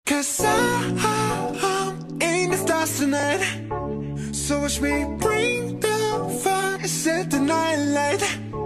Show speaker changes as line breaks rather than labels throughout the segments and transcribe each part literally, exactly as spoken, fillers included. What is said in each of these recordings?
Cause I'm in the stars tonight. So watch me bring the fire, set the night light.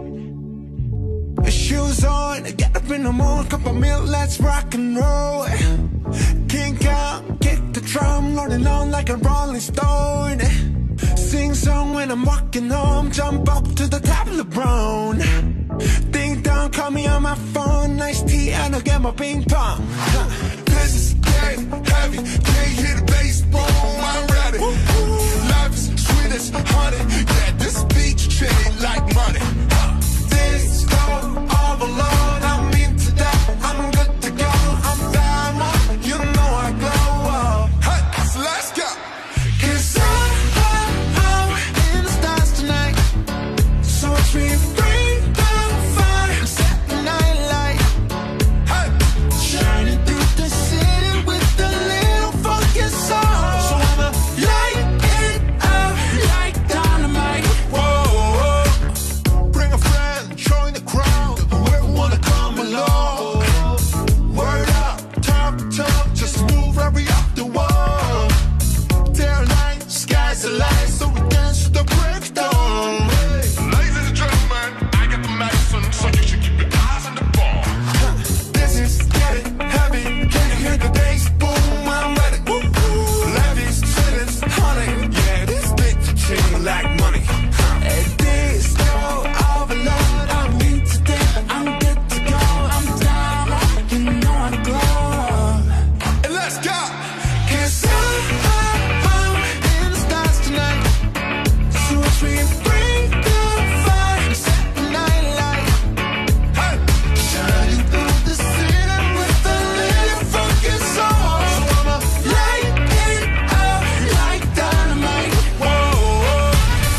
Shoes on, get up in the morning, cup of milk, let's rock and roll. Kink out, kick the drum, rolling on like a rolling stone. Sing song when I'm walking home, jump up to the top of the brown. Ding dong, call me on my phone, nice tea and I'll get my ping pong. This is getting heavy, can't hear the bass, boom, I'm ready. Life is sweet as honey, yeah, this beach treated like money. This go all alone, I'm into that, I'm good to go, I'm diamond, you know I glow. Hey, so let's go. Cause I'm, I'm in the stars tonight. So watch me bring the fire, set the night light. Hey, shining through the city with a little funky soul. So I'ma light it up like dynamite. Whoa, bring a friend, join the crowd, whoever wanna come along. Word up, talk, talk, just move right up the wall. Day or night, sky's the light, so we dance to the break of dawn. Ladies and gentlemen, I got the medicine, so you should keep your eyes on the ball. This is getting heavy, can you hear the bass? Boom, I'm ready. Levi's, shillings, honey, yeah, this bitch chain like money. And this go overload, I'm into that, I'm good to go, I'm down, you know I'm glow. And let's go. Cause I'm, I'm in the stars tonight. So watch me bring the fire, set the night light. Hey, shining through the city with a little funky soul. So I'ma light it up like dynamite. Whoa,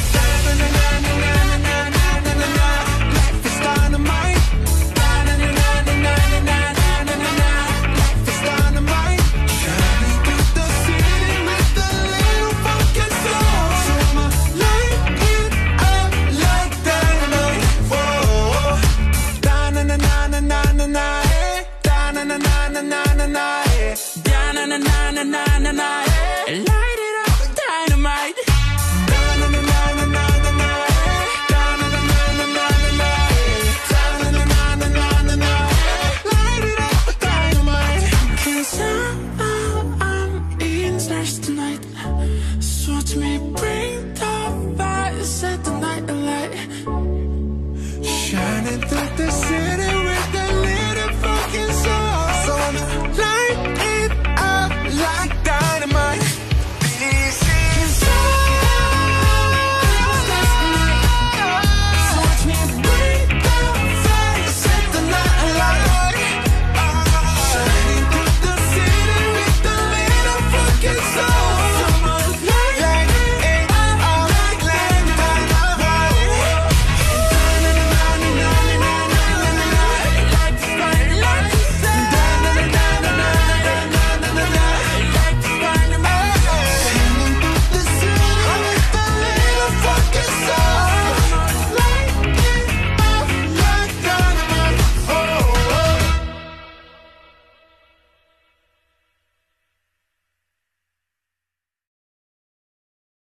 da-na-na-na-na-na-na-na-na-na-na. Life is dynamite. Da-na-na-na-na-na-na-na-na-na. Life is dynamite. Shining through the city with a little funky soul. So I'ma light it up like dynamite. Whoa, da-na-na-na-na-na-na-na, eh. Da-na-na-na-na-na-na-na, eh. Da-na-na-na-na-na-na, eh. Light it up like dynamite. Da-na-na-na-na-na-na, eh. Da-na-na-na-na-na-na, eh. Da-na-na-na-na-na-na, eh. Light it up like dynamite. Cause I'm, I'm in the stars tonight. So watch me bring